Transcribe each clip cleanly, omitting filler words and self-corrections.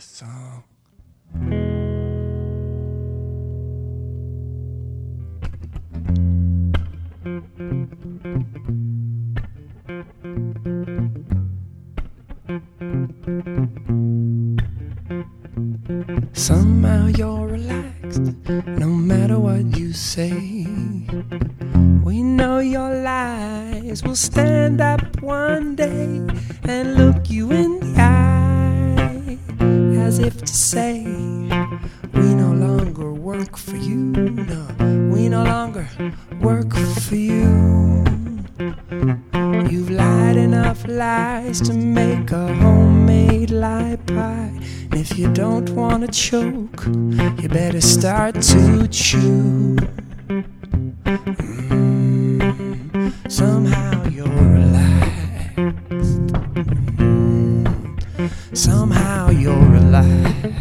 last song. Somehow you're relaxed, no matter what you say. We know your lies will stand up one day and look you in the eye, as if to say, we no longer work for you. No, we no longer work for you. You've lied enough lies to make a homemade lie pie. And if you don't want to choke, you better start to chew. Somehow you're relaxed. Somehow you're relaxed.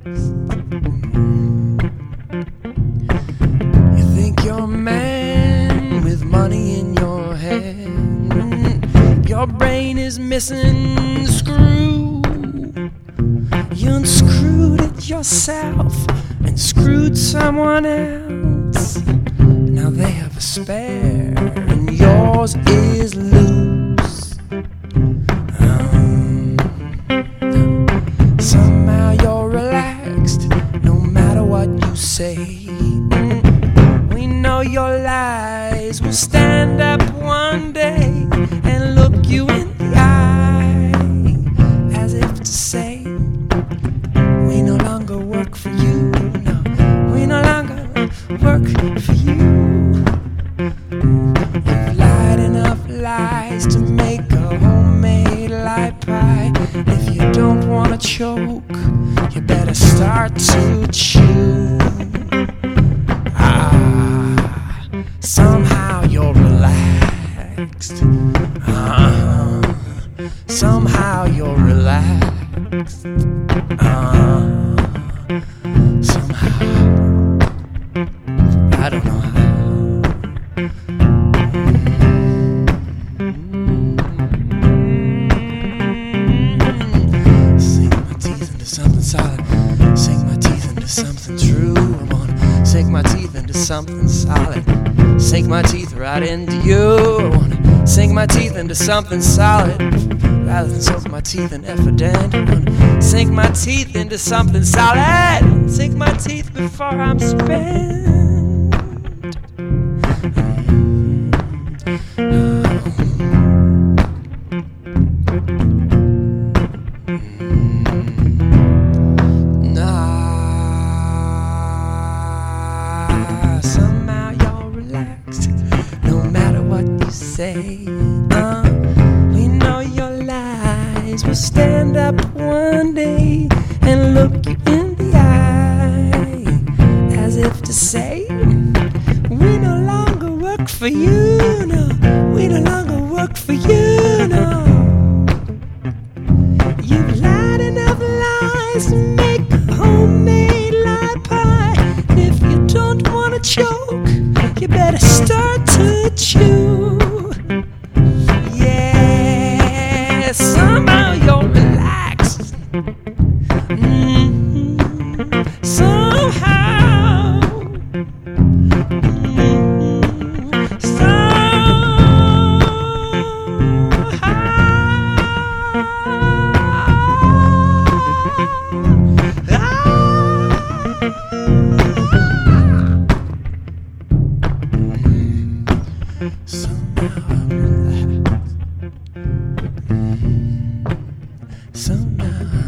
You think you're a man with money in your head. Your brain is missing the screw. You unscrewed it yourself and screwed someone else. Now they have a spare and yours is loose. Somehow you're relaxed, no matter what you say. We know your lies will stand up one day and look you in the eye, as if to say, we no longer work for you. No, we no longer work for you. You've lied enough lies to make a homemade lie pie. If you don't want to choke, you better start to chew. Somehow you're relaxed. Somehow you're relaxed. Somehow, I don't know how. Sink my teeth into something solid. Sink my teeth into something true. I wanna sink my teeth into something solid. Sink my teeth right into you. I wanna sink my teeth into something solid, rather than soak my teeth in Effident. I wanna sink my teeth into something solid. Sink my teeth before I'm spent. Somehow you're relaxed, no matter what you say. We know your lies will stand up one day and look you in the eye, as if to say, we no longer work for you. No, we no longer work for you. No, you've lied enough lies to make a homemade lie pie. And if you don't want to choke, you better start to chew. Yeah, somehow you're relaxed. Somehow. Somehow I'm relaxed. Somehow